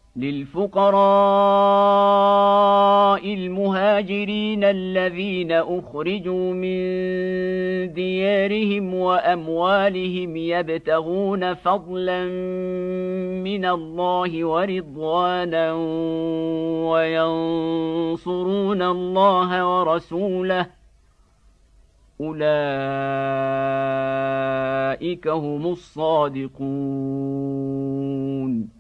للفقراء المهاجرين الذين أخرجوا من ديارهم وأموالهم يبتغون فضلا من الله ورضوانا وينصرون الله ورسوله أولئك هم الصادقون.